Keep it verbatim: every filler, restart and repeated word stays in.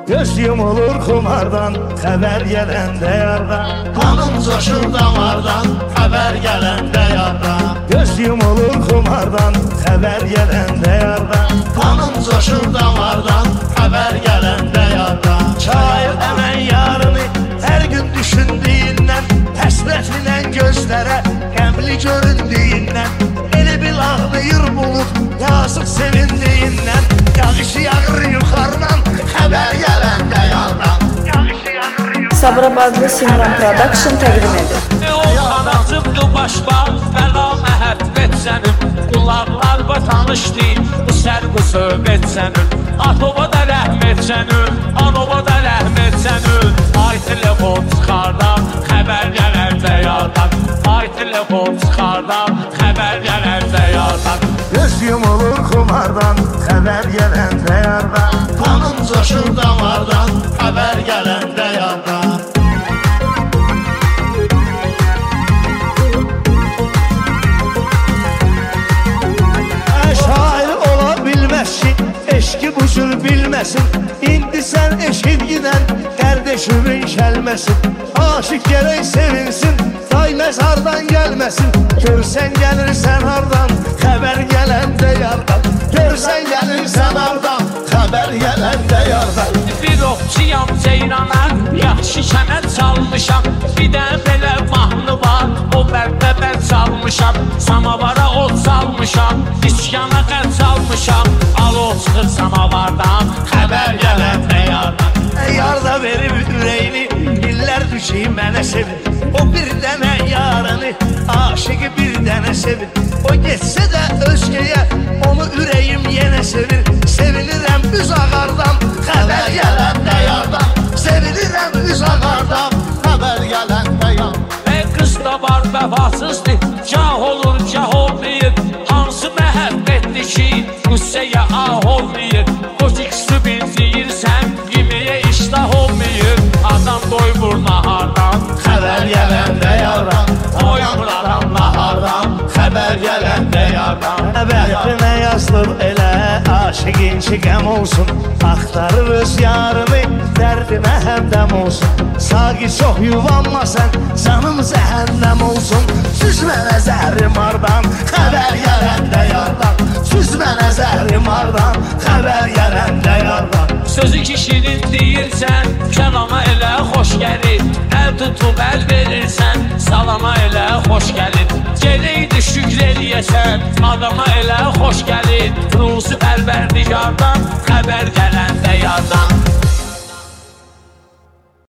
Göz yumulur xumardan, xəbər gələndə yardan. Qanım coşur damardan, xəbər gələndə yardan. Göz yumulur xumardan, xəbər gələndə yardan. Qanım coşur damardan, xəbər gələndə yardan. Şair əmən yarını hər gün düşündüyündən, həsrətinlə gözlərə qəmli göründüyündən, elə bil ağlayır bulud, yazıq sevindiyindən. Yağışı yağır yuxardan, xəbər gələndə yardan. Sabirabadlı Simran Production təqdim edir. O anacımdı başba, fəla məhəbbət sənin. Qulaqlarla tanışdı, bu sərqı söhbət sənin. Atova da rəhmət sənin, anova da rəhmət sənin. Ay telefon çıxardan, xəbər gələndə yardan. Ay telefon çıxardan, xəbər gələndə yardan. Göz yumulur xumardan, xəbər gələndə yardan. Qanım coşur damardan, xəbər gələndə yardan. Şair ola bilməz ki, eşki bu cür bilməsin. İndi sən eşitgidən qardeşimin kəlməsin. Aşıq gərək sevinsin, daymaz hardan gəlməsin. Görsən gəlirsən hardan, xəbər gələndə yardan. Görsən gəlirsən hardan, xəbər gələndə yardan. Bir oxçıyam Ceyrana, yaxşı kəmər çalmışam. Bir də belə mahnı var, o bərbə mən çalmışam. Samavara o çalmışam, iskana qən çalmışam. Alo çıxır samavardan, xəbər gələndə yardan. Yarda verib ürəyini, illər düşür mənə sevin. O bir dənə yarını, aşıqı bir dənə sevin. O getsə də özgəyə, onu ürəyim yenə sevir. Sevinirəm üz ağardan, xəbər gələndə yardan. Sevinirəm üz ağardan, xəbər gələndə yardan. E qız da var vəfasızdır, cah olur cah olmayır. Hansı məhəbbətdir ki, qüssəyə ah olmayır. O ikisi benziyirsən, yeməyə iştah olmayır. Adam doymur nahardan, Xəbər gələndə yardan. doymur adam nahardan, xəbər gələndə yardan. Bəxtinə yazılır elə, aşıqin ki qəm olsun. Axtarır öz yarını, dərdinə həmdəm olsun. Saqi çox yuvanma sən, canım zəhənnəm olsun. Süzmənə zəhrim ardan, xəbər gələndə yardan. Süzmənə zəhrim ardan, xəbər gələndə yardan. Sözü ki şirin deyirsən, kəlama elə xoş gəlir. Əl tutub əl verirsən, salama elə xoş gəlir. Gələydi şükr eləyəsən, adama elə xoş gəlir. Ruzi Pərvərdigardan xəbər gəlir.